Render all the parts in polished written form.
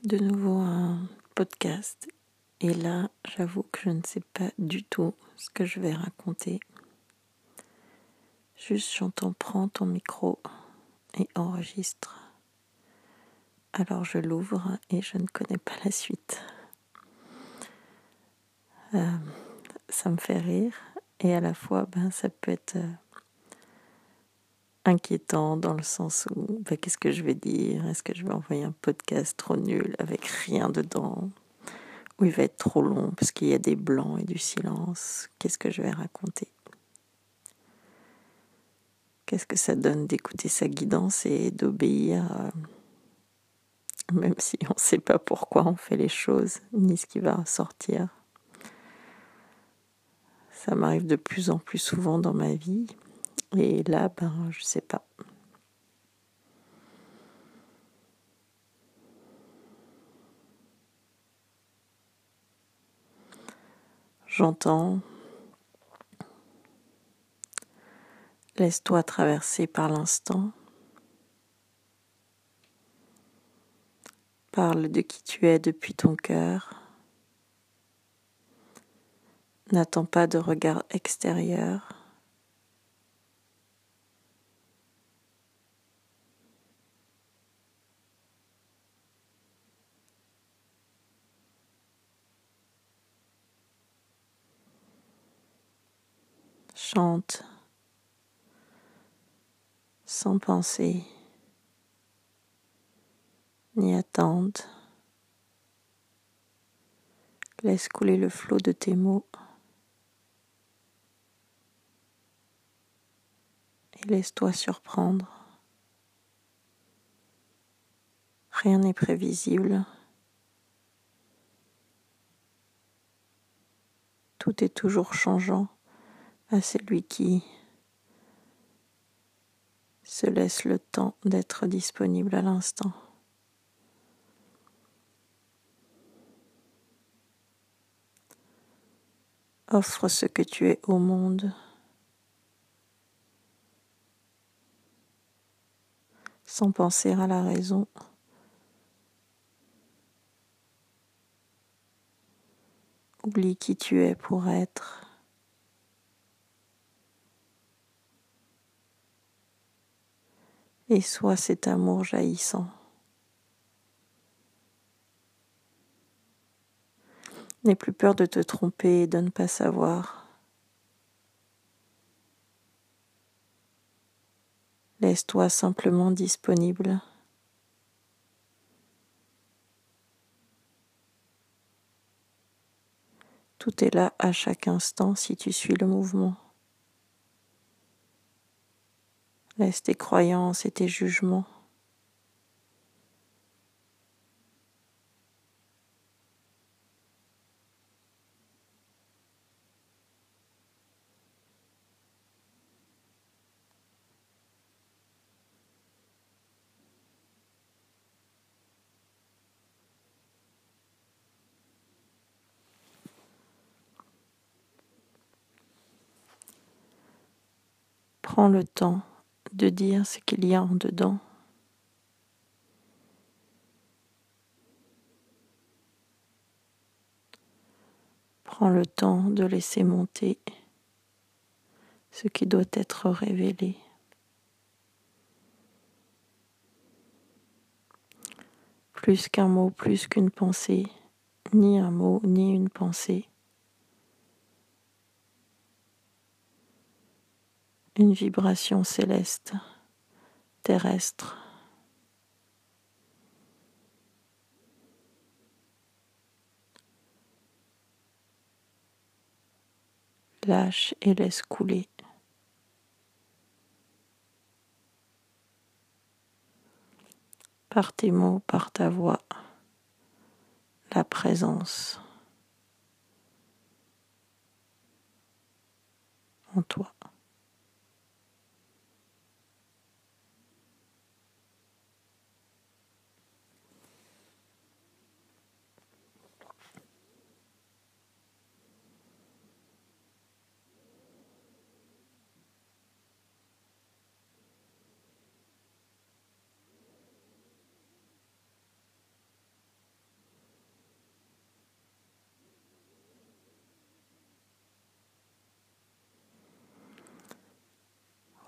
de nouveau un podcast et là j'avoue que je ne sais pas du tout ce que je vais raconter. Juste j'entends prends ton micro et enregistre. Alors je l'ouvre et je ne connais pas la suite. Ça me fait rire et à la fois ça peut être inquiétant dans le sens où qu'est-ce que je vais dire? Est-ce que je vais envoyer un podcast trop nul avec rien dedans? Ou il va être trop long parce qu'il y a des blancs et du silence? Qu'est-ce que je vais raconter? Qu'est-ce que ça donne d'écouter sa guidance et d'obéir, même si on ne sait pas pourquoi on fait les choses, ni ce qui va sortir. Ça m'arrive de plus en plus souvent dans ma vie. Et là, je sais pas. J'entends. Laisse-toi traverser par l'instant. Parle de qui tu es depuis ton cœur. N'attends pas de regard extérieur. Chante sans penser ni attendre. Laisse couler le flot de tes mots et laisse-toi surprendre. Rien n'est prévisible. Tout est toujours changeant à celui qui se laisse le temps d'être disponible à l'instant. Offre ce que tu es au monde sans penser à la raison. Oublie qui tu es pour être. Et sois cet amour jaillissant. N'aie plus peur de te tromper et de ne pas savoir. Laisse-toi simplement disponible. Tout est là à chaque instant si tu suis le mouvement. Laisse tes croyances et tes jugements. Prends le temps de dire ce qu'il y a en dedans. Prends le temps de laisser monter ce qui doit être révélé. Plus qu'un mot, plus qu'une pensée, ni un mot, ni une pensée. Une vibration céleste, terrestre. Lâche et laisse couler. Par tes mots, par ta voix, la présence en toi.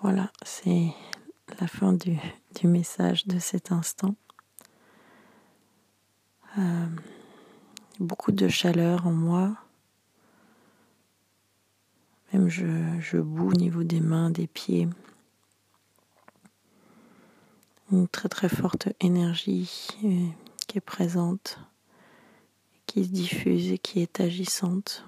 Voilà, c'est la fin du message de cet instant. Beaucoup de chaleur en moi. Même je boue au niveau des mains, des pieds. Une très très forte énergie qui est présente, qui se diffuse et qui est agissante.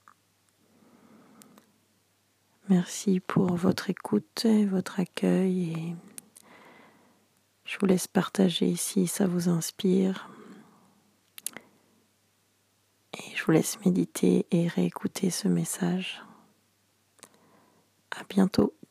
Merci pour votre écoute et votre accueil et je vous laisse partager si ça vous inspire. Et je vous laisse méditer et réécouter ce message. À bientôt.